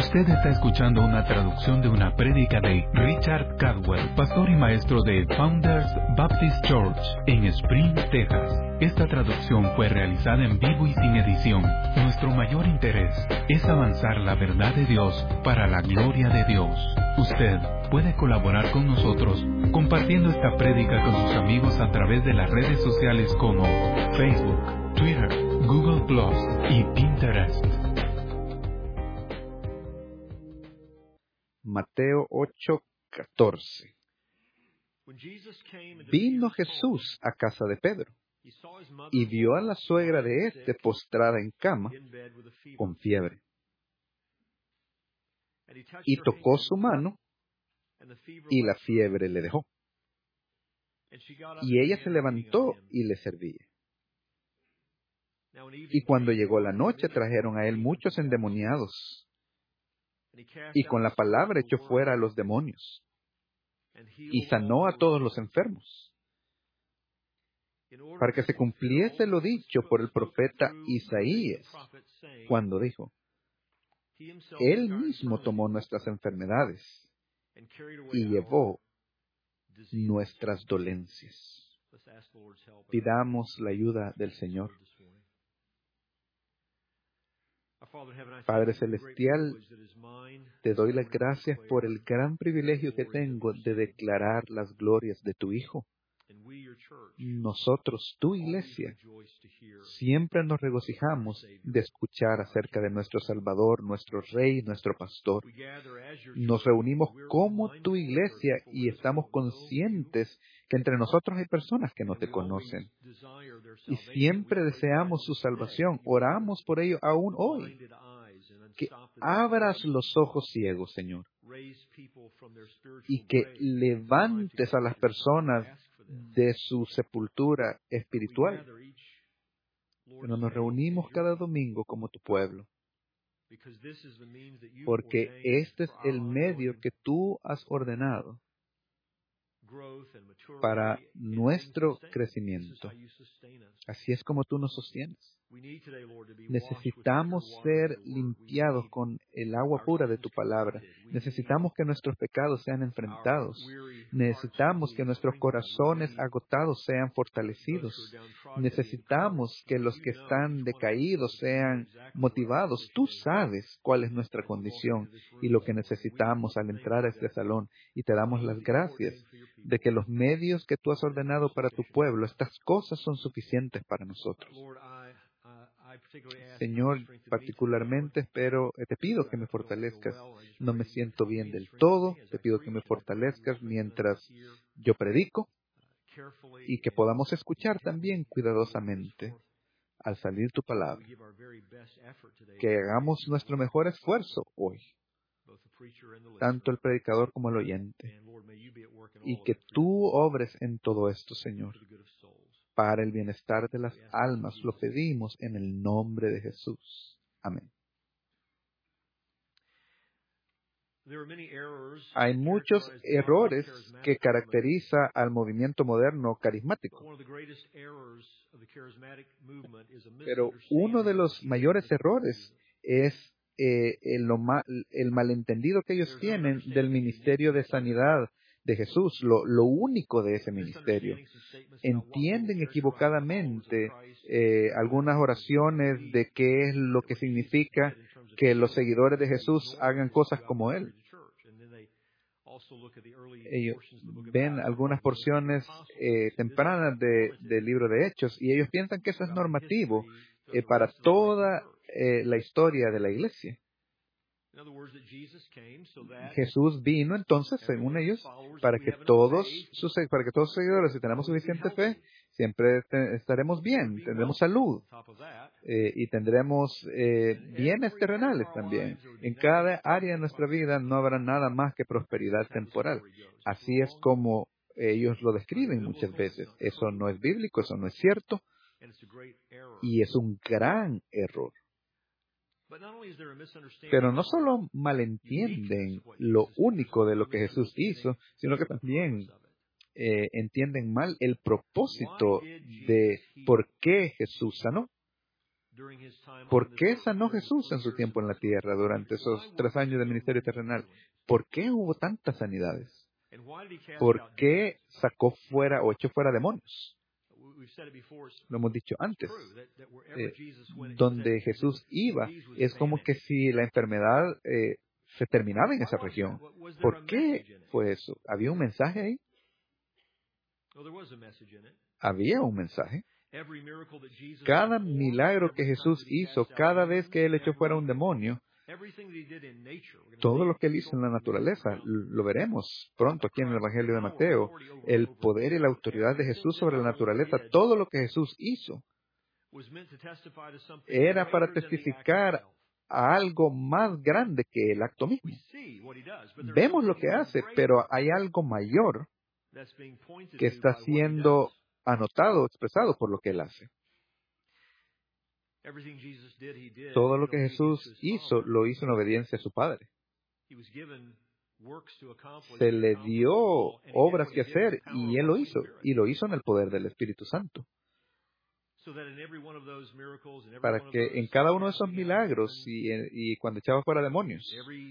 Usted está escuchando una traducción de una prédica de Richard Cadwell, pastor y maestro de Founders Baptist Church en Spring, Texas. Esta traducción fue realizada en vivo y sin edición. Nuestro mayor interés es avanzar la verdad de Dios para la gloria de Dios. Usted puede colaborar con nosotros compartiendo esta prédica con sus amigos a través de las redes sociales como Facebook, Twitter, Google Plus y Pinterest. Mateo 8:14. Vino Jesús a casa de Pedro y vio a la suegra de éste postrada en cama con fiebre. Y tocó su mano y la fiebre le dejó. Y ella se levantó y le servía. Y cuando llegó la noche trajeron a él muchos endemoniados, y con la palabra echó fuera a los demonios, y sanó a todos los enfermos, para que se cumpliese lo dicho por el profeta Isaías, cuando dijo: Él mismo tomó nuestras enfermedades y llevó nuestras dolencias. Pidamos la ayuda del Señor. Padre Celestial, te doy las gracias por el gran privilegio que tengo de declarar las glorias de tu Hijo. Nosotros, tu Iglesia, siempre nos regocijamos de escuchar acerca de nuestro Salvador, nuestro Rey, nuestro Pastor. Nos reunimos como tu Iglesia y estamos conscientes que entre nosotros hay personas que no te conocen. Y siempre deseamos su salvación. Oramos por ello aún hoy. Que abras los ojos ciegos, Señor, y que levantes a las personas de su sepultura espiritual. Pero nos reunimos cada domingo como tu pueblo, porque este es el medio que tú has ordenado para nuestro crecimiento. Así es como tú nos sostienes. Necesitamos ser limpiados con el agua pura de tu palabra. Necesitamos que nuestros pecados sean enfrentados. Necesitamos que nuestros corazones agotados sean fortalecidos. Necesitamos que los que están decaídos sean motivados. Tú sabes cuál es nuestra condición y lo que necesitamos al entrar a este salón. Y te damos las gracias de que los medios que tú has ordenado para tu pueblo, estas cosas son suficientes para nosotros. Señor, particularmente te pido que me fortalezcas. No me siento bien del todo. Te pido que me fortalezcas mientras yo predico y que podamos escuchar también cuidadosamente al salir tu palabra. Que hagamos nuestro mejor esfuerzo hoy, tanto el predicador como el oyente, y que tú obres en todo esto, Señor, para el bienestar de las almas. Lo pedimos en el nombre de Jesús. Amén. Hay muchos errores que caracteriza al movimiento moderno carismático. Pero uno de los mayores errores es el malentendido que ellos tienen del ministerio de sanidad de Jesús, lo único de ese ministerio. Entienden equivocadamente algunas oraciones de qué es lo que significa que los seguidores de Jesús hagan cosas como Él. Ellos ven algunas porciones tempranas del libro de Hechos y ellos piensan que eso es normativo para toda la historia de la Iglesia. Jesús vino entonces, según ellos, para que todos sus seguidores, si tenemos suficiente fe, siempre estaremos bien, tendremos salud y tendremos bienes terrenales también. En cada área de nuestra vida no habrá nada más que prosperidad temporal. Así es como ellos lo describen muchas veces. Eso no es bíblico, eso no es cierto, y es un gran error. Pero no solo malentienden lo único de lo que Jesús hizo, sino que también entienden mal el propósito de por qué Jesús sanó. ¿Por qué sanó Jesús en su tiempo en la tierra durante esos 3 años de ministerio terrenal? ¿Por qué hubo tantas sanidades? ¿Por qué sacó fuera o echó fuera demonios? Lo hemos dicho antes. Donde Jesús iba, es como que si la enfermedad se terminaba en esa región. ¿Por qué fue eso? ¿Había un mensaje ahí? Había un mensaje. Cada milagro que Jesús hizo, cada vez que Él echó fuera un demonio, todo lo que Él hizo en la naturaleza, lo veremos pronto aquí en el Evangelio de Mateo, el poder y la autoridad de Jesús sobre la naturaleza, todo lo que Jesús hizo, era para testificar a algo más grande que el acto mismo. Vemos lo que hace, pero hay algo mayor que está siendo anotado, expresado por lo que Él hace. Todo lo que Jesús hizo, lo hizo en obediencia a su Padre. Se le dio obras que hacer y Él lo hizo. Y lo hizo en el poder del Espíritu Santo. Para que en cada uno de esos milagros y cuando echaba fuera demonios,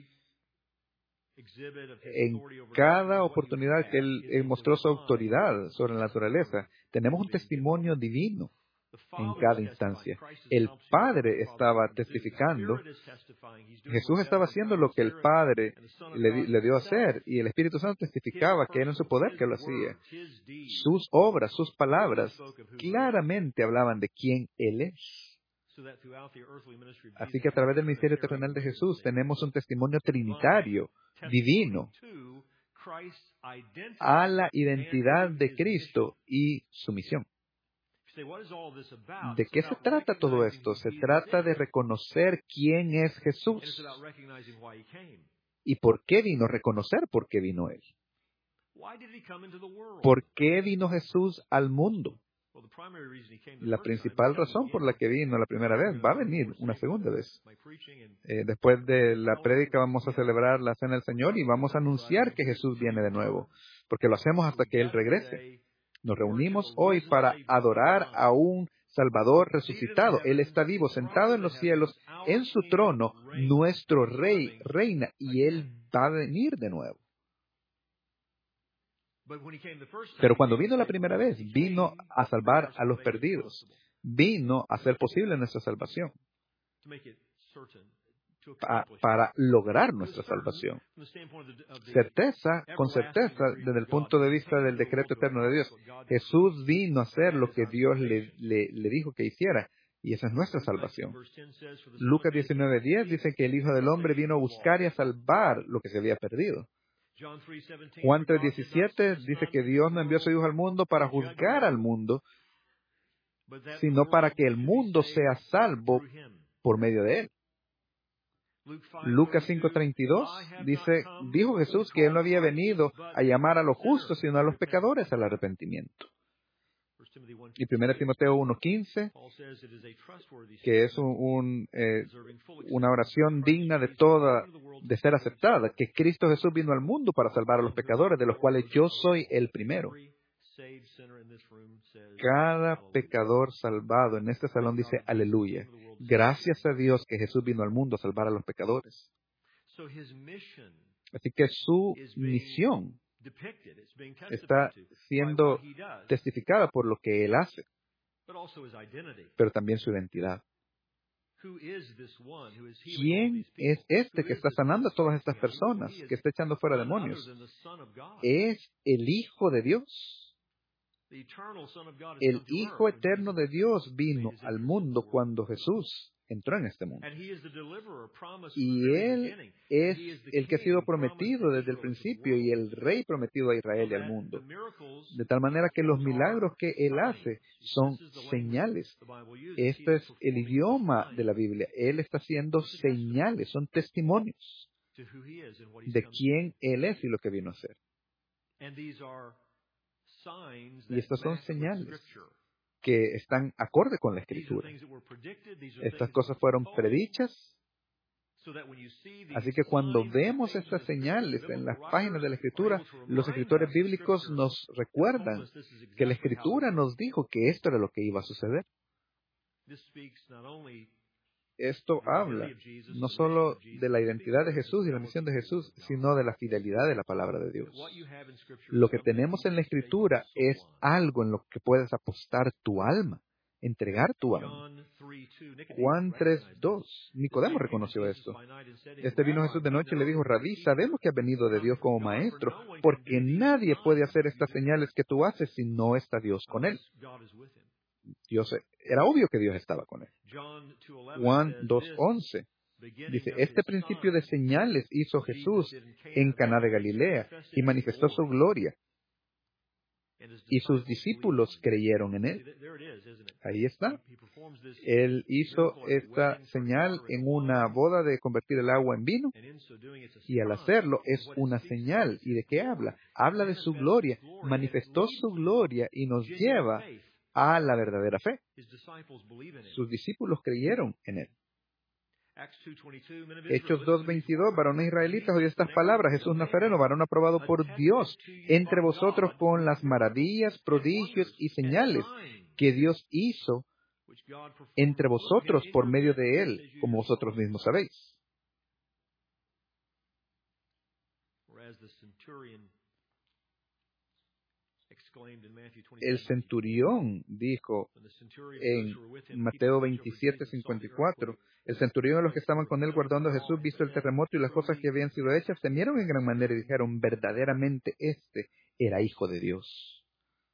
en cada oportunidad que Él mostró su autoridad sobre la naturaleza, tenemos un testimonio divino en cada instancia. El Padre estaba testificando. Jesús estaba haciendo lo que el Padre le dio a hacer, y el Espíritu Santo testificaba que era en su poder que lo hacía. Sus obras, sus palabras, claramente hablaban de quién Él es. Así que a través del ministerio terrenal de Jesús tenemos un testimonio trinitario, divino, a la identidad de Cristo y su misión. ¿De qué se trata todo esto? Se trata de reconocer quién es Jesús. ¿Y por qué vino? Reconocer por qué vino Él. ¿Por qué vino Jesús al mundo? La principal razón por la que vino la primera vez, va a venir una segunda vez. Después de la prédica vamos a celebrar la Cena del Señor y vamos a anunciar que Jesús viene de nuevo, porque lo hacemos hasta que Él regrese. Nos reunimos hoy para adorar a un Salvador resucitado. Él está vivo, sentado en los cielos, en su trono, nuestro Rey reina, y Él va a venir de nuevo. Pero cuando vino la primera vez, vino a salvar a los perdidos. Vino a hacer posible nuestra salvación. Para lograr nuestra salvación. Con certeza, desde el punto de vista del decreto eterno de Dios, Jesús vino a hacer lo que Dios le dijo que hiciera, y esa es nuestra salvación. Lucas 19:10 dice que el Hijo del Hombre vino a buscar y a salvar lo que se había perdido. Juan 3:17 dice que Dios no envió a su Hijo al mundo para juzgar al mundo, sino para que el mundo sea salvo por medio de Él. Lucas 5:32 dijo Jesús que Él no había venido a llamar a los justos, sino a los pecadores al arrepentimiento. Y 1 Timoteo 1:15, que es una oración digna de ser aceptada, que Cristo Jesús vino al mundo para salvar a los pecadores, de los cuales yo soy el primero. Cada pecador salvado en este salón dice aleluya. Gracias a Dios que Jesús vino al mundo a salvar a los pecadores. Así que su misión está siendo testificada por lo que Él hace, pero también su identidad. ¿Quién es este que está sanando a todas estas personas, que está echando fuera demonios? Es el Hijo de Dios. El Hijo eterno de Dios vino al mundo cuando Jesús entró en este mundo. Y Él es el que ha sido prometido desde el principio y el Rey prometido a Israel y al mundo. De tal manera que los milagros que Él hace son señales. Este es el idioma de la Biblia. Él está haciendo señales, son testimonios de quién Él es y lo que vino a hacer. Y estas son señales que están acorde con la Escritura. Estas cosas fueron predichas, así que cuando vemos estas señales en las páginas de la Escritura, los escritores bíblicos nos recuerdan que la Escritura nos dijo que esto era lo que iba a suceder. Esto habla no solo de la identidad de Jesús y la misión de Jesús, sino de la fidelidad de la palabra de Dios. Lo que tenemos en la Escritura es algo en lo que puedes apostar tu alma, entregar tu alma. Juan 3:2. Nicodemo reconoció esto. Vino Jesús de noche y le dijo: Rabí, sabemos que has venido de Dios como maestro, porque nadie puede hacer estas señales que tú haces si no está Dios con él. Era obvio que Dios estaba con él. Juan 2:11 dice: Este principio de señales hizo Jesús en Caná de Galilea y manifestó su gloria, y sus discípulos creyeron en él. Ahí está. Él hizo esta señal en una boda de convertir el agua en vino, y al hacerlo es una señal. ¿Y de qué habla? Habla de su gloria. Manifestó su gloria y nos lleva a la verdadera fe. Sus discípulos creyeron en él. Hechos 2:22, varones israelitas, oye estas palabras: Jesús Nazareno, varón aprobado por Dios entre vosotros con las maravillas, prodigios y señales que Dios hizo entre vosotros por medio de él, como vosotros mismos sabéis. El centurión dijo en Mateo 27:54, el centurión y los que estaban con él guardando a Jesús, visto el terremoto y las cosas que habían sido hechas, temieron en gran manera y dijeron: verdaderamente este era hijo de Dios.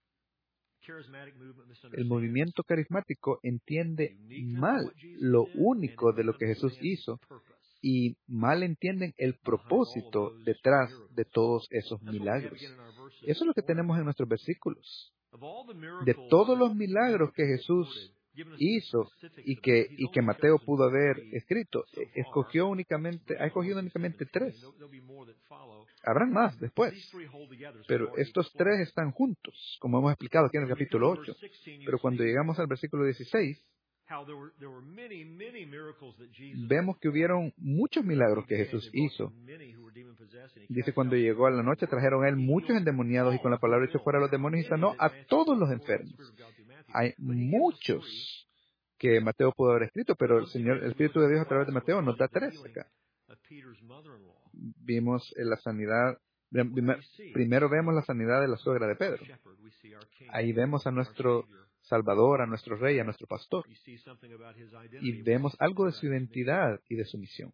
El movimiento carismático entiende mal lo único de lo que Jesús hizo y mal entienden el propósito detrás de todos esos milagros. Eso es lo que tenemos en nuestros versículos. De todos los milagros que Jesús hizo y que Mateo pudo haber escrito, ha escogido únicamente 3. Habrán más después, pero estos 3 están juntos, como hemos explicado aquí en el capítulo 8. Pero cuando llegamos al versículo 16, vemos que hubieron muchos milagros que Jesús hizo. Dice: cuando llegó a la noche, trajeron a él muchos endemoniados y con la palabra echó fuera a los demonios y sanó a todos los enfermos. Hay muchos que Mateo pudo haber escrito, pero el Espíritu de Dios a través de Mateo nos da 3 acá. Vimos la sanidad. Primero vemos la sanidad de la suegra de Pedro. Ahí vemos a nuestro Salvador, a nuestro Rey, a nuestro Pastor. Y vemos algo de su identidad y de su misión.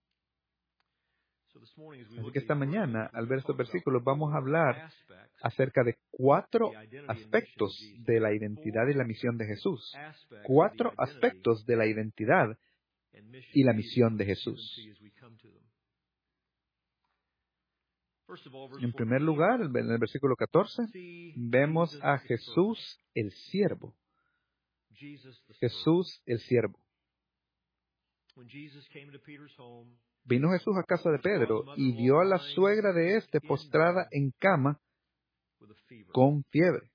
Así que esta mañana, al ver estos versículos, vamos a hablar acerca de 4 aspectos de la identidad y la misión de Jesús. 4 aspectos de la identidad y la misión de Jesús. En primer lugar, en el versículo 14, vemos a Jesús el siervo. Jesús el siervo. Vino Jesús a casa de Pedro y vio a la suegra de éste postrada en cama con fiebre.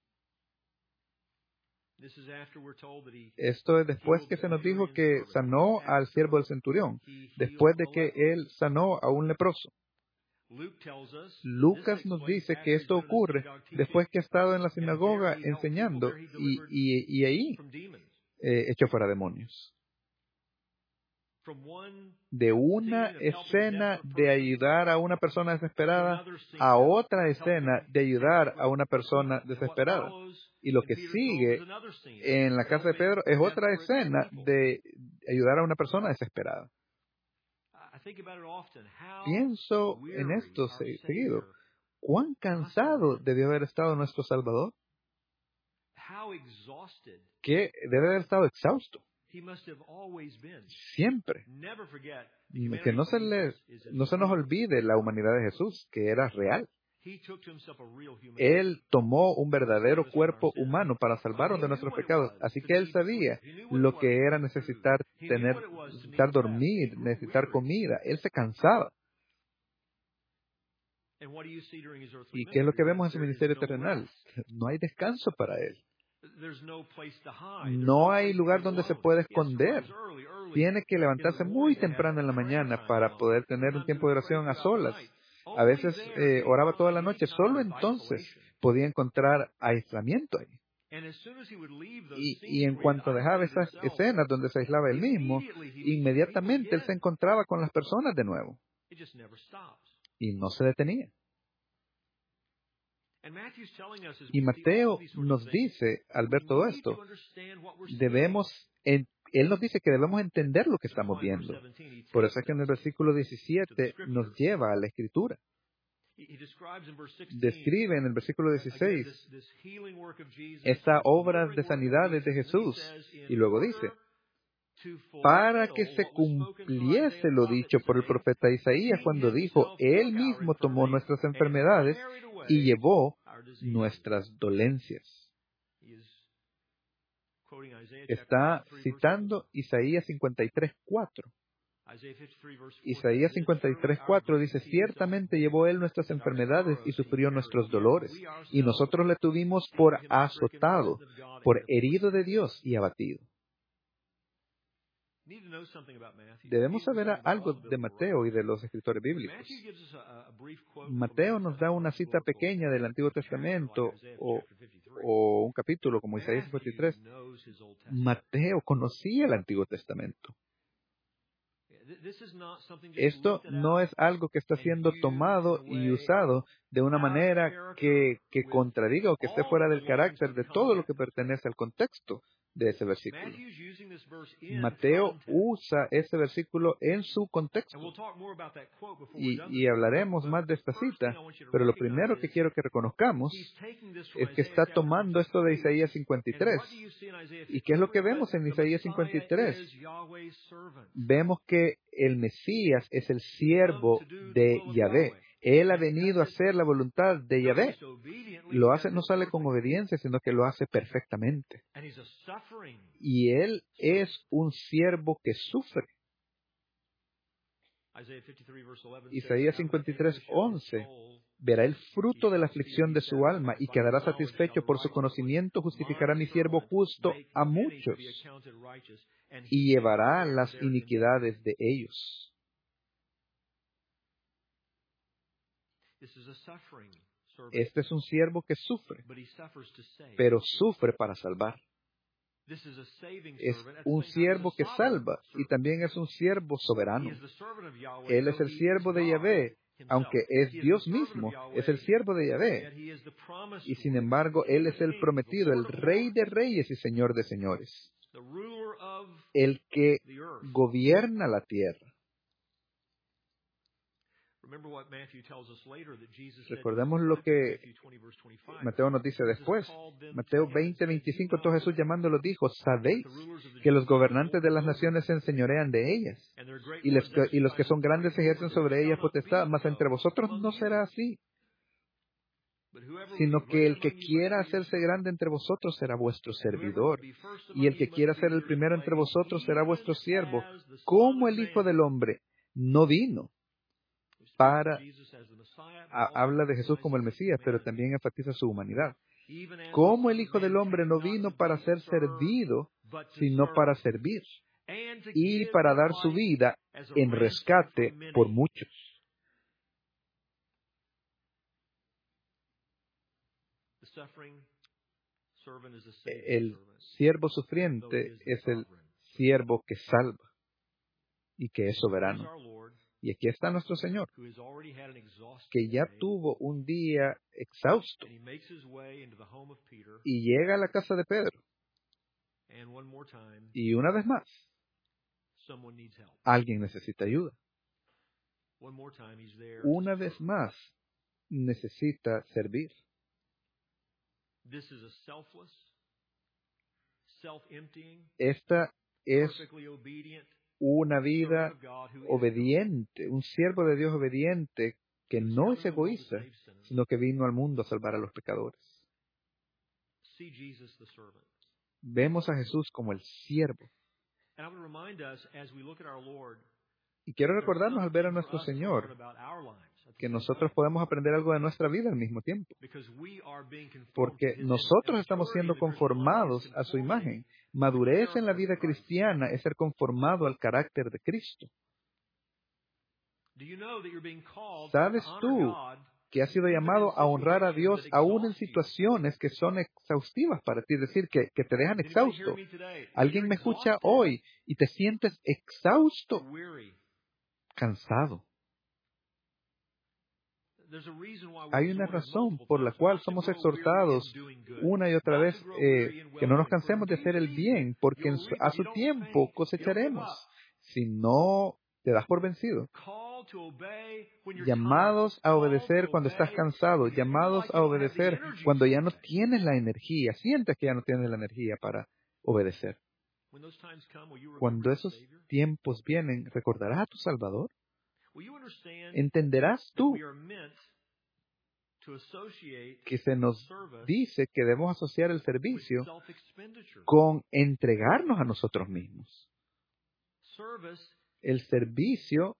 Esto es después que se nos dijo que sanó al siervo del centurión, después de que él sanó a un leproso. Lucas nos dice que esto ocurre después que ha estado en la sinagoga enseñando y ahí echó fuera demonios. De una escena de ayudar a una persona desesperada a otra escena de ayudar a una persona desesperada. Y lo que sigue en la casa de Pedro es otra escena de ayudar a una persona desesperada. Pienso en esto seguido. ¿Cuán cansado debió haber estado nuestro Salvador? Que debe haber estado exhausto. Siempre. Que no se nos olvide la humanidad de Jesús, que era real. Él tomó un verdadero cuerpo humano para salvarnos de nuestros pecados. Así que Él sabía lo que era necesitar dormir, necesitar comida. Él se cansaba. ¿Y qué es lo que vemos en su ministerio terrenal? No hay descanso para Él. No hay lugar donde se pueda esconder. Tiene que levantarse muy temprano en la mañana para poder tener un tiempo de oración a solas. A veces oraba toda la noche. Solo entonces podía encontrar aislamiento ahí. Y en cuanto dejaba esas escenas donde se aislaba él mismo, inmediatamente él se encontraba con las personas de nuevo. Y no se detenía. Y Mateo nos dice, al ver todo esto, él nos dice que debemos entender lo que estamos viendo. Por eso es que en el versículo 17 nos lleva a la Escritura. Describe en el versículo 16 esta obra de sanidades de Jesús. Y luego dice, para que se cumpliese lo dicho por el profeta Isaías cuando dijo, Él mismo tomó nuestras enfermedades y llevó nuestras dolencias. Está citando Isaías 53:4. Isaías 53:4 dice, ciertamente llevó Él nuestras enfermedades y sufrió nuestros dolores, y nosotros le tuvimos por azotado, por herido de Dios y abatido. Debemos saber algo de Mateo y de los escritores bíblicos. Mateo nos da una cita pequeña del Antiguo Testamento o un capítulo como Isaías 53. Mateo conocía el Antiguo Testamento. Esto no es algo que está siendo tomado y usado de una manera que contradiga o que esté fuera del carácter de todo lo que pertenece al contexto de ese versículo. Mateo usa ese versículo en su contexto. Y hablaremos más de esta cita, pero lo primero que quiero que reconozcamos es que está tomando esto de Isaías 53. ¿Y qué es lo que vemos en Isaías 53? Vemos que el Mesías es el siervo de Yahvé. Él ha venido a hacer la voluntad de Yahvé. Lo hace, no sale con obediencia, sino que lo hace perfectamente. Y él es un siervo que sufre. Isaías 53:11 verá el fruto de la aflicción de su alma y quedará satisfecho por su conocimiento, justificará mi siervo justo a muchos y llevará las iniquidades de ellos. Este es un siervo que sufre, pero sufre para salvar. Es un siervo que salva y también es un siervo soberano. Él es el siervo de Yahvé, aunque es Dios mismo, es el siervo de Yahvé. Y sin embargo, Él es el prometido, el Rey de reyes y Señor de señores, el que gobierna la tierra. Recordemos lo que Mateo nos dice después. Mateo 20:25, todo Jesús llamándolo dijo, sabéis que los gobernantes de las naciones se enseñorean de ellas, y los que son grandes ejercen sobre ellas potestad, mas entre vosotros no será así, sino que el que quiera hacerse grande entre vosotros será vuestro servidor, y el que quiera ser el primero entre vosotros será vuestro siervo, como el Hijo del Hombre no vino habla de Jesús como el Mesías, pero también enfatiza su humanidad. Como el Hijo del Hombre no vino para ser servido, sino para servir, y para dar su vida en rescate por muchos. El siervo sufriente es el siervo que salva y que es soberano. Y aquí está nuestro Señor, que ya tuvo un día exhausto y llega a la casa de Pedro. Y una vez más, alguien necesita ayuda. Una vez más, necesita servir. Esta es una vida obediente, un siervo de Dios obediente que no es egoísta, sino que vino al mundo a salvar a los pecadores. Vemos a Jesús como el siervo. Y quiero recordarnos al ver a nuestro Señor que nosotros podemos aprender algo de nuestra vida al mismo tiempo. Porque nosotros estamos siendo conformados a su imagen. Madurez en la vida cristiana es ser conformado al carácter de Cristo. ¿Sabes tú que has sido llamado a honrar a Dios aún en situaciones que son exhaustivas para ti, es decir, que te dejan exhausto. Alguien me escucha hoy y te sientes exhausto, cansado. Hay una razón por la cual somos exhortados una y otra vez que no nos cansemos de hacer el bien, porque a su tiempo cosecharemos. Si no te das por vencido. Llamados a obedecer cuando estás cansado, llamados a obedecer cuando ya no tienes la energía, sientes que ya no tienes la energía para obedecer. Cuando esos tiempos vienen, ¿recordarás a tu Salvador? ¿Entenderás tú que se nos dice que debemos asociar el servicio con entregarnos a nosotros mismos? El servicio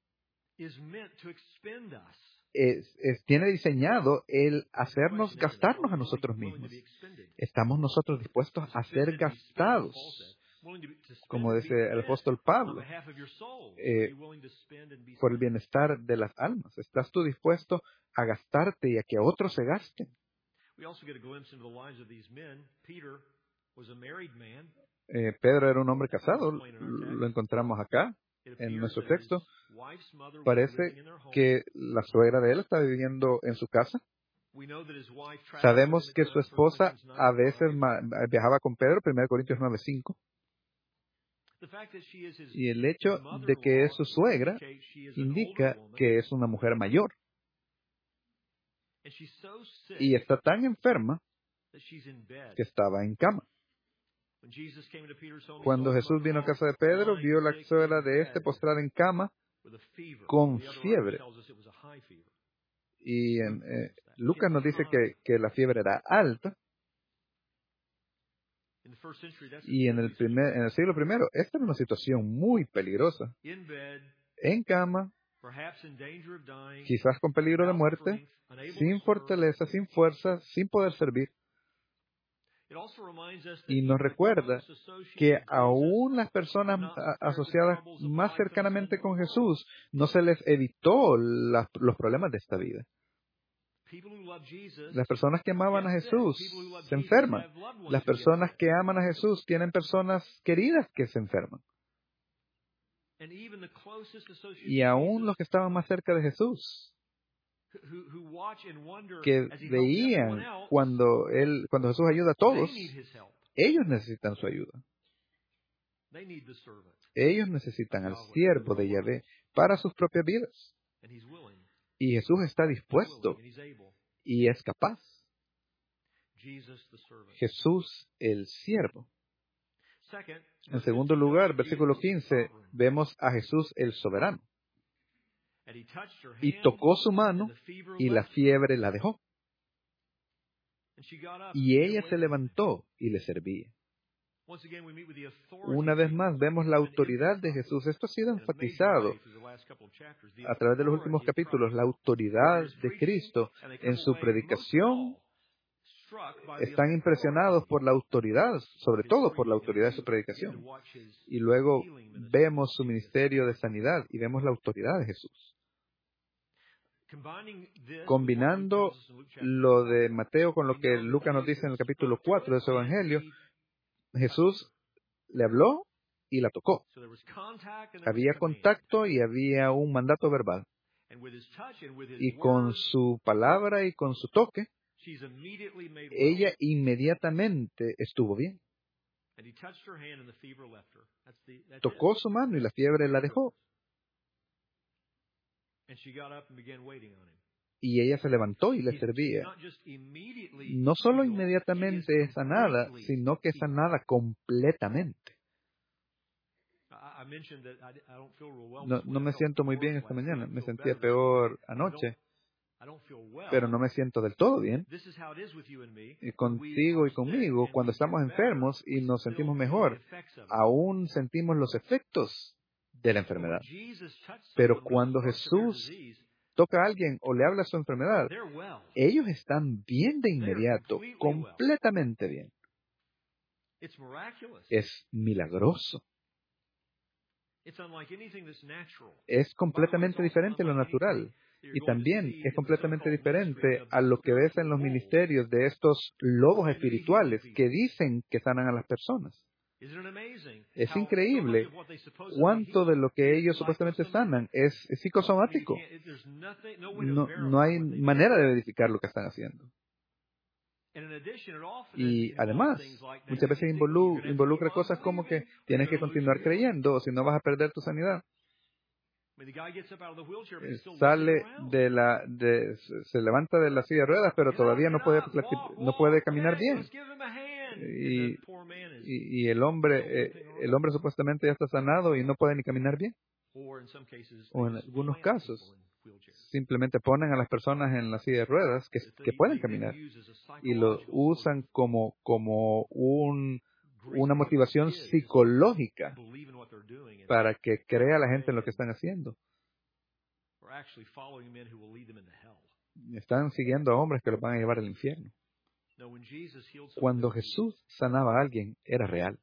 tiene diseñado el hacernos gastarnos a nosotros mismos. Estamos nosotros dispuestos a ser gastados, como dice el apóstol Pablo, por el bienestar de las almas. ¿Estás tú dispuesto a gastarte y a que otros se gasten? Pedro era un hombre casado, lo encontramos acá en nuestro texto. Parece que la suegra de él está viviendo en su casa. Sabemos que su esposa a veces viajaba con Pedro, 1 Corintios 9:5. Y el hecho de que es su suegra indica que es una mujer mayor. Y está tan enferma que estaba en cama. Cuando Jesús vino a casa de Pedro, vio la suegra de postrada en cama con fiebre. Y Lucas nos dice que la fiebre era alta. Y en el siglo I, esta era una situación muy peligrosa. En cama, quizás con peligro de muerte, sin fortaleza, sin fuerza, sin poder servir. Y nos recuerda que aún las personas asociadas más cercanamente con Jesús no se les evitó los problemas de esta vida. Las personas que amaban a Jesús se enferman. Las personas que aman a Jesús tienen personas queridas que se enferman. Y aún los que estaban más cerca de Jesús, que veían cuando Jesús ayuda a todos, ellos necesitan su ayuda. Ellos necesitan al siervo de Yahvé para sus propias vidas. Y Jesús está dispuesto y es capaz. Jesús el siervo. En segundo lugar, versículo 15, vemos a Jesús el soberano. Y tocó su mano y la fiebre la dejó. Y ella se levantó y le servía. Una vez más vemos la autoridad de Jesús. Esto ha sido enfatizado a través de los últimos capítulos. La autoridad de Cristo en su predicación. Están impresionados por la autoridad, sobre todo por la autoridad de su predicación. Y luego vemos su ministerio de sanidad y vemos la autoridad de Jesús. Combinando lo de Mateo con lo que Lucas nos dice en el capítulo 4 de su Evangelio, Jesús le habló y la tocó. Había contacto y había un mandato verbal. Y con su palabra y con su toque, ella inmediatamente estuvo bien. Tocó su mano y la fiebre la dejó. Y ella se levantó y le servía. No solo inmediatamente es sanada, sino que es sanada completamente. No me siento muy bien esta mañana. Me sentía peor anoche, pero no me siento del todo bien. Y contigo y conmigo, cuando estamos enfermos y nos sentimos mejor, aún sentimos los efectos de la enfermedad. Pero cuando Jesús toca a alguien o le habla su enfermedad, ellos están bien de inmediato, completamente bien. Es milagroso. Es completamente diferente a lo natural. Y también es completamente diferente a lo que ves en los ministerios de estos lobos espirituales que dicen que sanan a las personas. Es increíble cuánto de lo que ellos supuestamente sanan es psicosomático. No hay manera de verificar lo que están haciendo. Y además, muchas veces involucra cosas como que tienes que continuar creyendo o si no vas a perder tu sanidad. Se levanta de la silla de ruedas, pero todavía no puede caminar bien. Y el hombre supuestamente ya está sanado y no puede ni caminar bien. O en algunos casos, simplemente ponen a las personas en la silla de ruedas que pueden caminar y lo usan como una motivación psicológica para que crea la gente en lo que están haciendo. Están siguiendo a hombres que los van a llevar al infierno. Cuando Jesús sanaba a alguien, era real.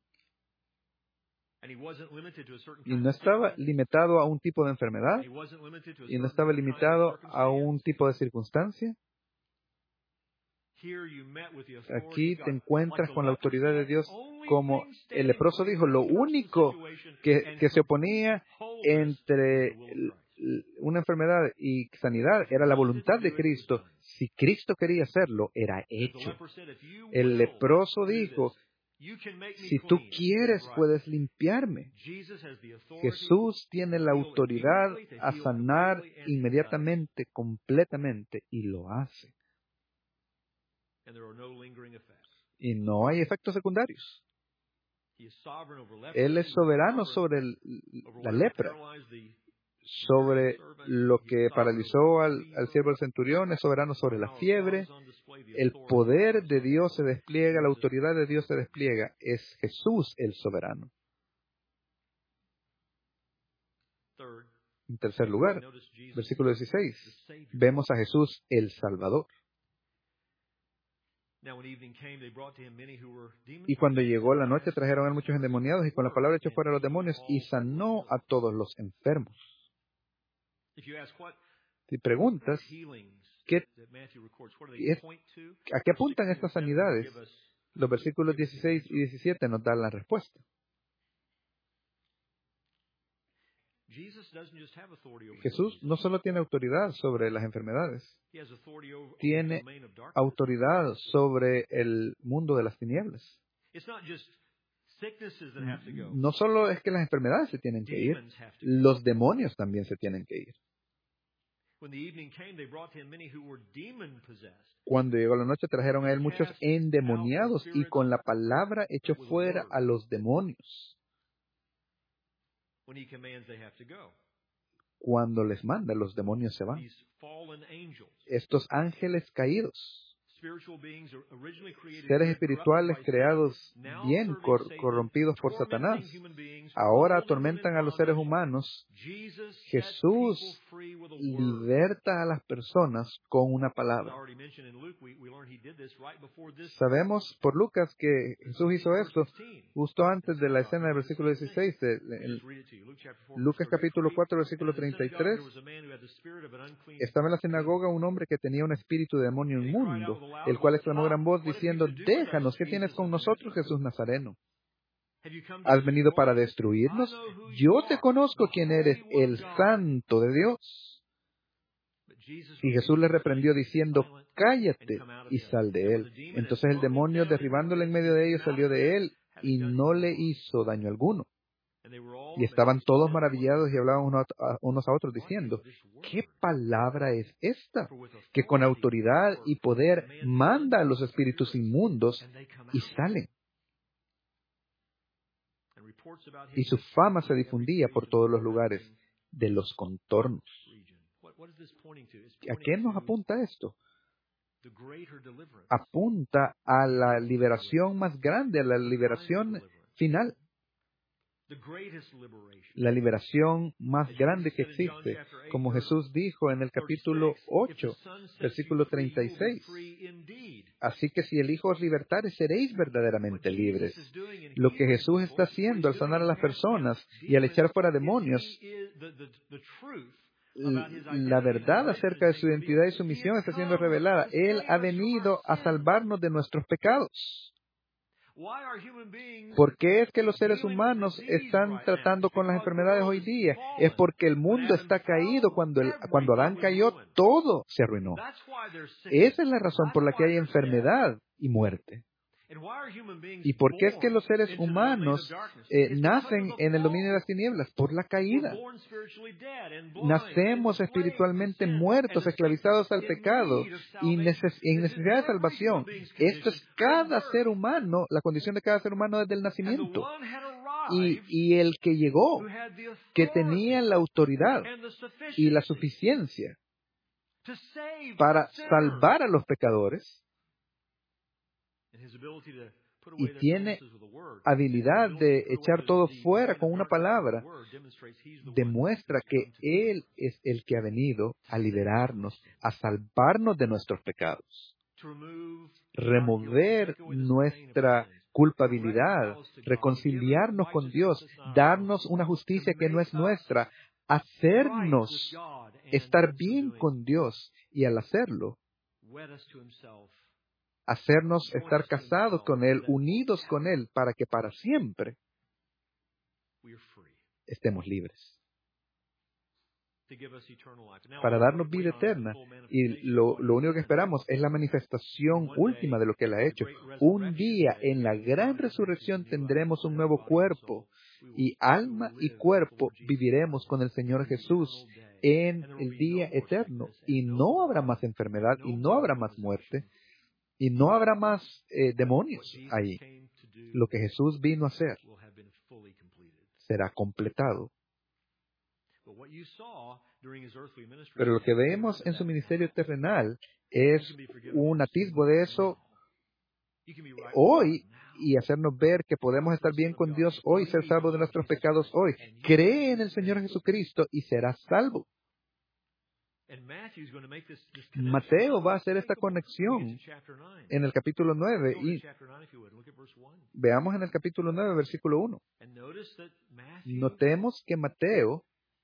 Y no estaba limitado a un tipo de enfermedad, y no estaba limitado a un tipo de circunstancia. Aquí te encuentras con la autoridad de Dios, como el leproso dijo, lo único que se oponía entre una enfermedad y sanidad era la voluntad de Cristo. Si Cristo quería hacerlo, era hecho. El leproso dijo, si tú quieres, puedes limpiarme. Jesús tiene la autoridad a sanar inmediatamente, completamente, y lo hace. Y no hay efectos secundarios. Él es soberano sobre la lepra, sobre lo que paralizó al siervo del centurión, es soberano sobre la fiebre. El poder de Dios se despliega, la autoridad de Dios se despliega. Es Jesús el soberano. En tercer lugar, versículo 16, vemos a Jesús el Salvador. Y cuando llegó la noche trajeron a muchos endemoniados y con la palabra echó fuera a los demonios y sanó a todos los enfermos. Si preguntas, ¿a qué apuntan estas sanidades? Los versículos 16 y 17 nos dan la respuesta. Jesús no solo tiene autoridad sobre las enfermedades, tiene autoridad sobre el mundo de las tinieblas. No solo es que las enfermedades se tienen que ir, los demonios también se tienen que ir. Cuando llegó la noche trajeron a él muchos endemoniados y con la palabra echó fuera a los demonios. Cuando les manda, los demonios se van. Estos ángeles caídos, seres espirituales creados bien corrompidos por Satanás, ahora atormentan a los seres humanos. Jesús liberta a las personas con una palabra. Sabemos por Lucas que Jesús hizo esto justo antes de la escena del versículo 16. Lucas capítulo 4, versículo 33. Estaba en la sinagoga un hombre que tenía un espíritu de demonio inmundo, el cual exclamó a gran voz diciendo, déjanos, ¿qué tienes con nosotros, Jesús Nazareno? ¿Has venido para destruirnos? Yo te conozco quién eres, el Santo de Dios. Y Jesús le reprendió diciendo, cállate y sal de él. Entonces el demonio, derribándole en medio de ellos, salió de él y no le hizo daño alguno. Y estaban todos maravillados y hablaban unos a otros diciendo, ¿qué palabra es esta? Que con autoridad y poder manda a los espíritus inmundos y salen. Y su fama se difundía por todos los lugares de los contornos. ¿A qué nos apunta esto? Apunta a la liberación más grande, a la liberación final. La liberación más grande que existe, como Jesús dijo en el capítulo 8, versículo 36. Así que si el Hijo os libertare, seréis verdaderamente libres. Lo que Jesús está haciendo al sanar a las personas y al echar fuera demonios, la verdad acerca de su identidad y su misión está siendo revelada. Él ha venido a salvarnos de nuestros pecados. ¿Por qué es que los seres humanos están tratando con las enfermedades hoy día? Es porque el mundo está caído. Cuando Adán cayó, todo se arruinó. Esa es la razón por la que hay enfermedad y muerte. ¿Y por qué es que los seres humanos nacen en el dominio de las tinieblas? Por la caída. Nacemos espiritualmente muertos, esclavizados al pecado y en necesidad de salvación. Esto es cada ser humano, la condición de cada ser humano desde el nacimiento. Y el que llegó, que tenía la autoridad y la suficiencia para salvar a los pecadores, y tiene habilidad de echar todo fuera con una palabra, demuestra que Él es el que ha venido a liberarnos, a salvarnos de nuestros pecados, remover nuestra culpabilidad, reconciliarnos con Dios, darnos una justicia que no es nuestra, hacernos estar bien con Dios y al hacerlo, hacernos estar casados con Él, unidos con Él, para que para siempre estemos libres. Para darnos vida eterna. Y lo único que esperamos es la manifestación última de lo que Él ha hecho. Un día, en la gran resurrección, tendremos un nuevo cuerpo. Y alma y cuerpo viviremos con el Señor Jesús en el día eterno. Y no habrá más enfermedad, y no habrá más muerte, y no habrá más demonios ahí. Lo que Jesús vino a hacer será completado. Pero lo que vemos en su ministerio terrenal es un atisbo de eso hoy, y hacernos ver que podemos estar bien con Dios hoy, ser salvos de nuestros pecados hoy. Cree en el Señor Jesucristo y serás salvo. Mateo va a hacer esta conexión en el capítulo 9, y veamos en el capítulo 9, versículo 1. Notemos que Mateo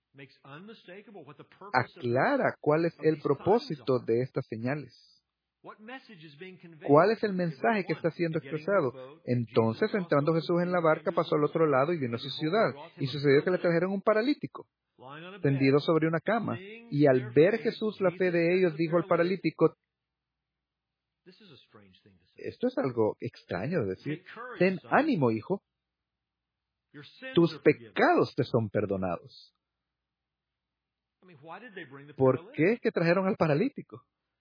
aclara cuál es el propósito de estas señales. ¿Cuál es el mensaje que está siendo expresado? Entonces, entrando Jesús en la barca, pasó al otro lado y vino a su ciudad. Y sucedió que le trajeron un paralítico, tendido sobre una cama. Y al ver Jesús la fe de ellos, dijo al paralítico, esto es algo extraño de decir, ten ánimo, hijo, tus pecados te son perdonados. ¿Por qué es que trajeron al paralítico?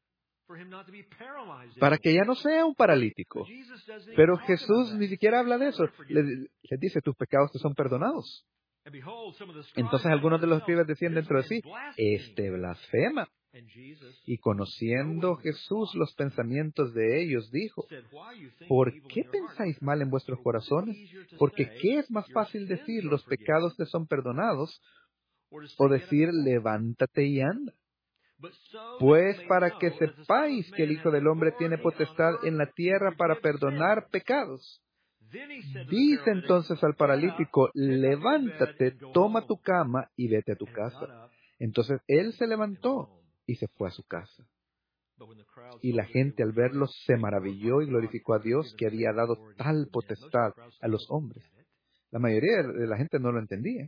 Para que ya no sea un paralítico. Pero Jesús ni siquiera habla de eso. Les dice, tus pecados te son perdonados. Entonces algunos de los escribas decían dentro de sí, este blasfema. Y conociendo Jesús los pensamientos de ellos, dijo, ¿por qué pensáis mal en vuestros corazones? Porque ¿qué es más fácil decir, los pecados te son perdonados? O decir, levántate y anda. Pues para que sepáis que el Hijo del Hombre tiene potestad en la tierra para perdonar pecados. Dice entonces al paralítico, levántate, toma tu cama y vete a tu casa. Entonces él se levantó y se fue a su casa. Y la gente al verlo se maravilló y glorificó a Dios que había dado tal potestad a los hombres. La mayoría de la gente no lo entendía.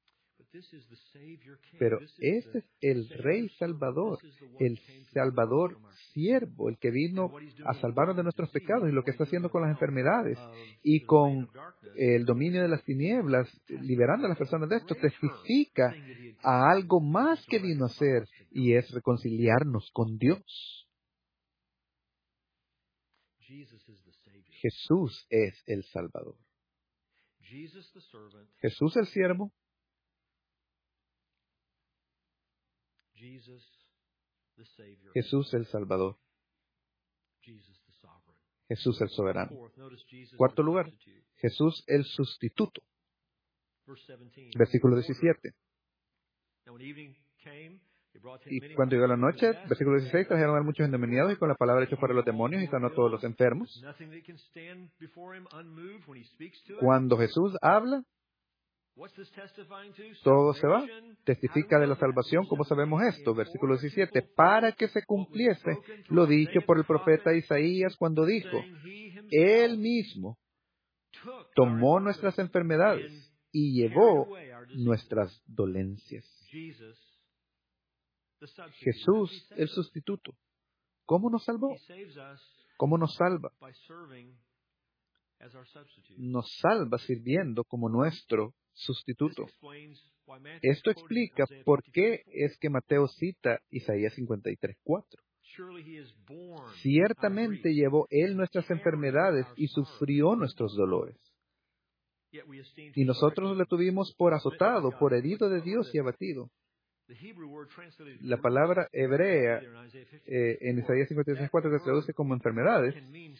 Pero este es el Rey Salvador, el Salvador siervo, el que vino a salvarnos de nuestros pecados, y lo que está haciendo con las enfermedades y con el dominio de las tinieblas, liberando a las personas de esto, testifica a algo más que vino a hacer, y es reconciliarnos con Dios. Jesús es el Salvador. Jesús el siervo. Jesús el Salvador. Jesús el soberano. Cuarto lugar, Jesús el sustituto. Versículo 17. Y cuando llegó la noche, versículo 16, trajeron a muchos endemoniados y con la palabra echó fuera los demonios y sanó a todos los enfermos. Cuando Jesús habla, Todo se va. Testifica de la salvación. ¿Cómo sabemos esto? Versículo 17. Para que se cumpliese lo dicho por el profeta Isaías cuando dijo, Él mismo tomó nuestras enfermedades y llevó nuestras dolencias. Jesús, el sustituto. ¿Cómo nos salvó? ¿Cómo nos salva? Nos salva sirviendo como nuestro sustituto. Esto explica por qué es que Mateo cita Isaías 53:4. Ciertamente llevó Él nuestras enfermedades y sufrió nuestros dolores. Y nosotros le tuvimos por azotado, por herido de Dios y abatido. La palabra hebrea en Isaías 53:4 que se traduce como enfermedades,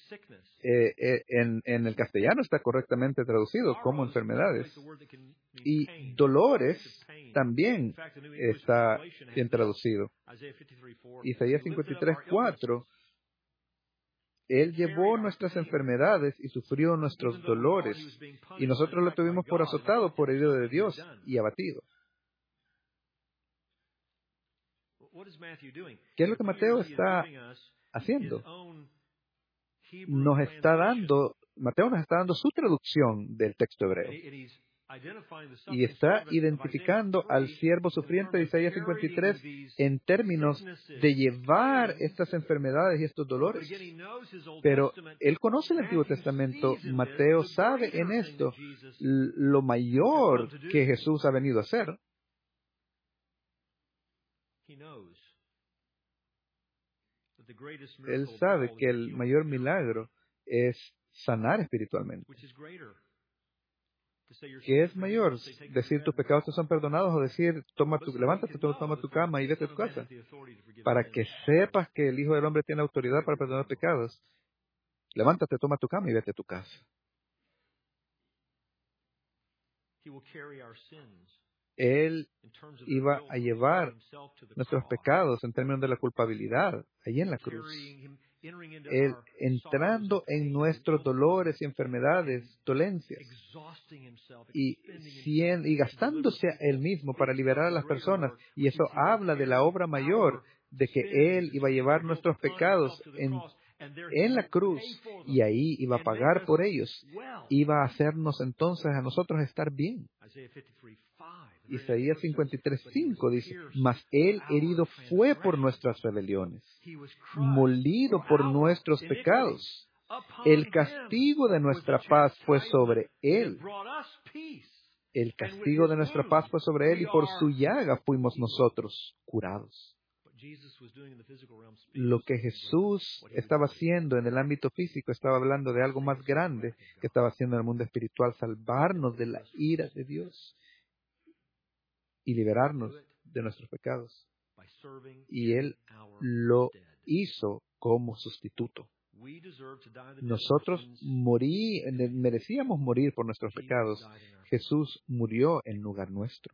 en el castellano está correctamente traducido como enfermedades. Y dolores también está bien traducido. Isaías 53:4, Él llevó nuestras enfermedades y sufrió nuestros dolores, y nosotros lo tuvimos por azotado, por herido de Dios y abatido. ¿Qué es lo que Mateo está haciendo? Mateo nos está dando su traducción del texto hebreo. Y está identificando al siervo sufriente de Isaías 53 en términos de llevar estas enfermedades y estos dolores. Pero él conoce el Antiguo Testamento. Mateo sabe en esto lo mayor que Jesús ha venido a hacer. Él sabe que el mayor milagro es sanar espiritualmente. ¿Qué es mayor? ¿Decir tus pecados te son perdonados o decir levántate, toma tu cama y vete a tu casa? Para que sepas que el Hijo del Hombre tiene autoridad para perdonar pecados, levántate, toma tu cama y vete a tu casa. Él iba a llevar nuestros pecados en términos de la culpabilidad, allí en la cruz. Él entrando en nuestros dolores y enfermedades, dolencias, y gastándose a Él mismo para liberar a las personas. Y eso habla de la obra mayor, de que Él iba a llevar nuestros pecados en la cruz, y ahí iba a pagar por ellos. Iba a hacernos entonces a nosotros estar bien. Isaías 53:5 dice, mas Él herido fue por nuestras rebeliones, molido por nuestros pecados. El castigo de nuestra paz fue sobre Él. El castigo de nuestra paz fue sobre Él, y por su llaga fuimos nosotros curados. Lo que Jesús estaba haciendo en el ámbito físico estaba hablando de algo más grande que estaba haciendo en el mundo espiritual: salvarnos de la ira de Dios y liberarnos de nuestros pecados. Y Él lo hizo como sustituto. Nosotros merecíamos morir por nuestros pecados. Jesús murió en lugar nuestro.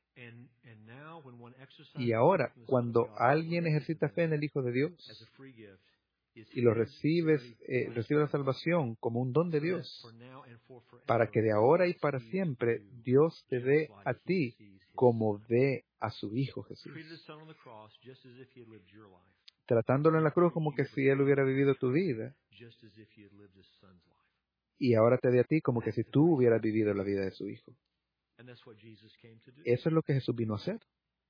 Y ahora, cuando alguien ejercita fe en el Hijo de Dios y lo recibe la salvación como un don de Dios, para que de ahora y para siempre Dios te dé a ti como ve a su Hijo Jesús, tratándolo en la cruz como que si Él hubiera vivido tu vida, y ahora te dé a ti como que si tú hubieras vivido la vida de su Hijo. Eso es lo que Jesús vino a hacer.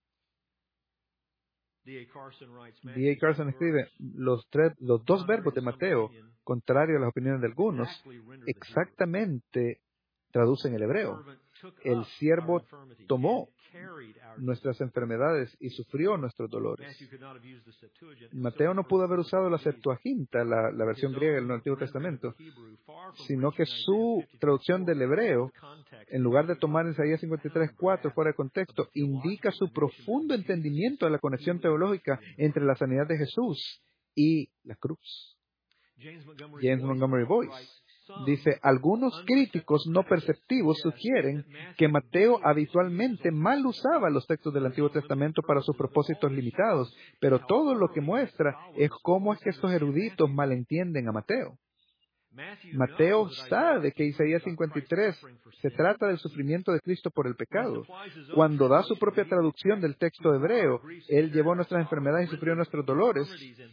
D.A. Carson escribe, los dos verbos de Mateo, contrario a las opiniones de algunos, exactamente traducen el hebreo. El siervo tomó nuestras enfermedades y sufrió nuestros dolores. Mateo no pudo haber usado la Septuaginta, la versión griega del Antiguo Testamento, sino que su traducción del hebreo, en lugar de tomar Isaías 53:4 fuera de contexto, indica su profundo entendimiento de la conexión teológica entre la sanidad de Jesús y la cruz. James Montgomery Boyce dice, algunos críticos no perceptivos sugieren que Mateo habitualmente mal usaba los textos del Antiguo Testamento para sus propósitos limitados, pero todo lo que muestra es cómo es que estos eruditos malentienden a Mateo. Mateo sabe que Isaías 53 se trata del sufrimiento de Cristo por el pecado. Cuando da su propia traducción del texto hebreo, Él llevó nuestras enfermedades y sufrió nuestros dolores.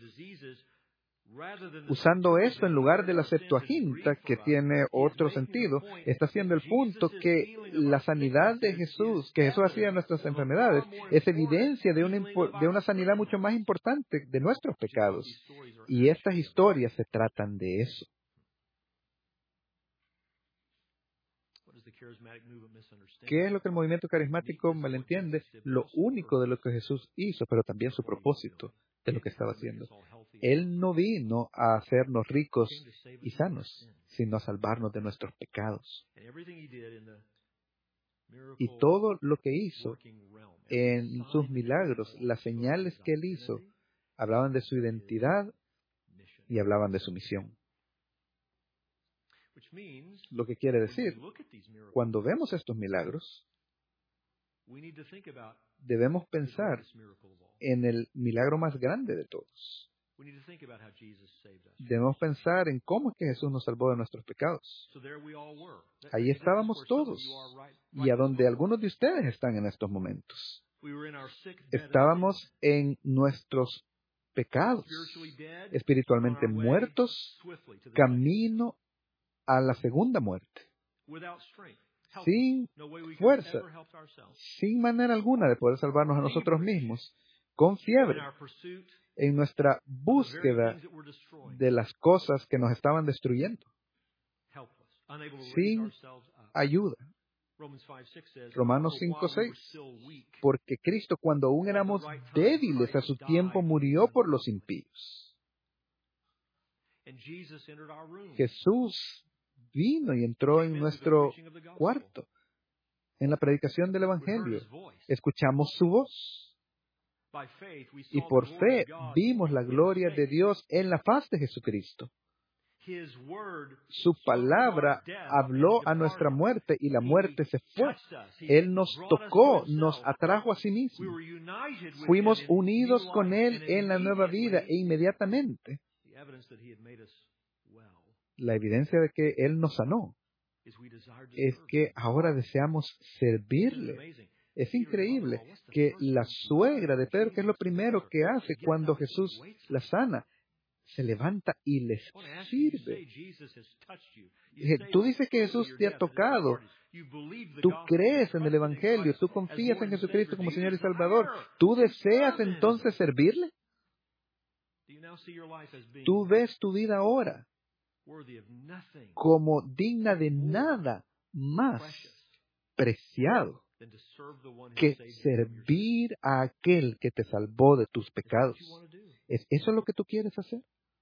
Usando esto en lugar de la Septuaginta, que tiene otro sentido, está haciendo el punto que la sanidad de Jesús, que Jesús hacía en nuestras enfermedades, es evidencia de una sanidad mucho más importante de nuestros pecados. Y estas historias se tratan de eso. ¿Qué es lo que el movimiento carismático malentiende? Lo único de lo que Jesús hizo, pero también su propósito de lo que estaba haciendo. Él no vino a hacernos ricos y sanos, sino a salvarnos de nuestros pecados. Y todo lo que hizo en sus milagros, las señales que Él hizo, hablaban de su identidad y hablaban de su misión. Lo que quiere decir, cuando vemos estos milagros, debemos pensar en el milagro más grande de todos. Debemos pensar en cómo es que Jesús nos salvó de nuestros pecados. Ahí estábamos todos, y a donde algunos de ustedes están en estos momentos. Estábamos en nuestros pecados, espiritualmente muertos, camino a la segunda muerte, sin fuerza, sin manera alguna de poder salvarnos a nosotros mismos, con fiebre, en nuestra búsqueda de las cosas que nos estaban destruyendo, sin ayuda. Romanos 5:6, porque Cristo, cuando aún éramos débiles, a su tiempo murió por los impíos. Jesús vino y entró en nuestro cuarto, en la predicación del Evangelio. Escuchamos su voz. Y por fe vimos la gloria de Dios en la faz de Jesucristo. Su palabra habló a nuestra muerte y la muerte se fue. Él nos tocó, nos atrajo a sí mismo. Fuimos unidos con Él en la nueva vida e inmediatamente la evidencia de que Él nos sanó es que ahora deseamos servirle. Es increíble que la suegra de Pedro, que es lo primero que hace cuando Jesús la sana, se levanta y les sirve. Tú dices que Jesús te ha tocado. Tú crees en el Evangelio. Tú confías en Jesucristo como Señor y Salvador. ¿Tú deseas entonces servirle? Tú ves tu vida ahora como digna de nada más preciado que servir a aquel que te salvó de tus pecados. ¿Es eso lo que tú quieres hacer?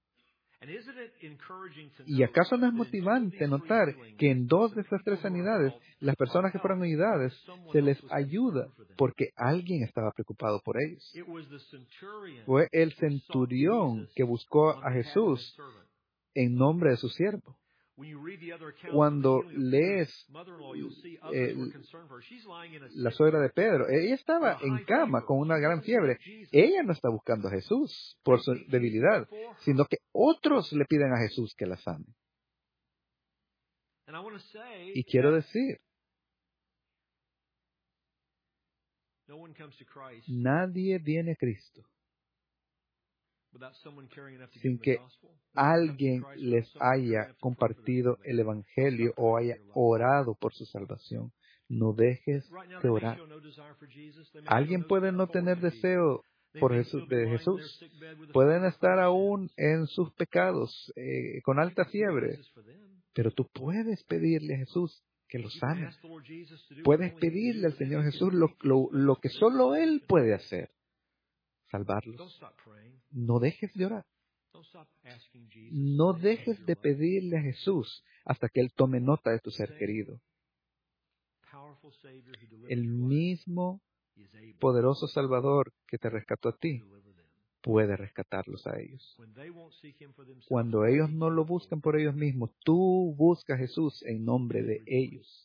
¿Y acaso no es motivante notar que en 2 de estas 3 sanidades, las personas que fueron ayudadas, se les ayuda porque alguien estaba preocupado por ellos? Fue el centurión que buscó a Jesús en nombre de su siervo. Cuando lees la suegra de Pedro, ella estaba en cama con una gran fiebre. Ella no está buscando a Jesús por su debilidad, sino que otros le piden a Jesús que la sane. Y quiero decir, nadie viene a Cristo sin que alguien les haya compartido el Evangelio o haya orado por su salvación. No dejes de orar. Alguien puede no tener deseo de Jesús. Pueden estar aún en sus pecados, con alta fiebre. Pero tú puedes pedirle a Jesús que los sane. Puedes pedirle al Señor Jesús lo que solo Él puede hacer. Salvarlos. No dejes de orar. No dejes de pedirle a Jesús hasta que Él tome nota de tu ser querido. El mismo poderoso Salvador que te rescató a ti puede rescatarlos a ellos. Cuando ellos no lo buscan por ellos mismos, tú buscas a Jesús en nombre de ellos.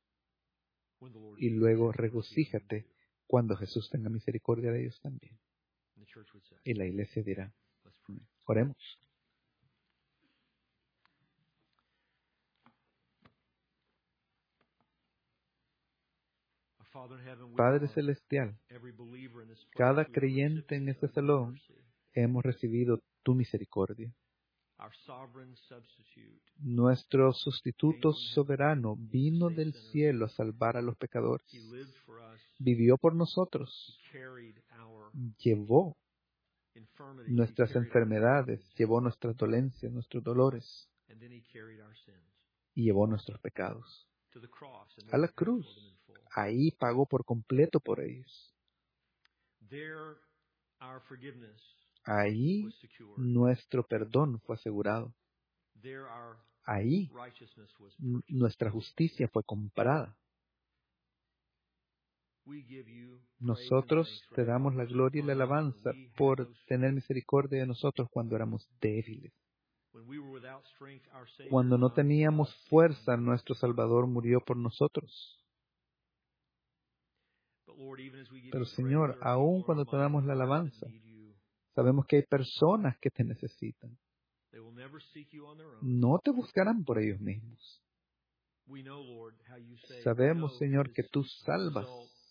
Y luego regocíjate cuando Jesús tenga misericordia de ellos también. Y la iglesia dirá, oremos. Padre Celestial, cada creyente en este salón hemos recibido tu misericordia. Nuestro sustituto soberano vino del cielo a salvar a los pecadores. Vivió por nosotros. Llevó nuestras enfermedades, llevó nuestras dolencias, nuestros dolores, y llevó nuestros pecados a la cruz. Ahí pagó por completo por ellos. Ahí nuestro perdón fue asegurado. Ahí nuestra justicia fue comprada. Nosotros te damos la gloria y la alabanza por tener misericordia de nosotros cuando éramos débiles. Cuando no teníamos fuerza, nuestro Salvador murió por nosotros. Pero Señor, aun cuando te damos la alabanza, sabemos que hay personas que te necesitan. No te buscarán por ellos mismos. Sabemos, Señor, que tú salvas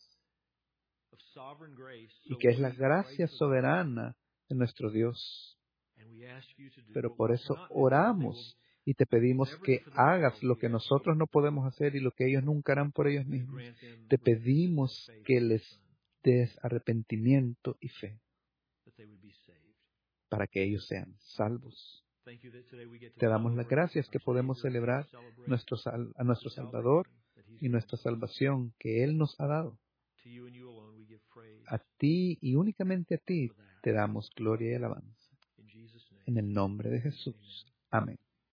y que es la gracia soberana de nuestro Dios. Pero por eso oramos y te pedimos que hagas lo que nosotros no podemos hacer y lo que ellos nunca harán por ellos mismos. Te pedimos que les des arrepentimiento y fe para que ellos sean salvos. Te damos las gracias que podemos celebrar a nuestro Salvador y nuestra salvación que Él nos ha dado. A ti y únicamente a ti te damos gloria y alabanza. En el nombre de Jesús. Amén.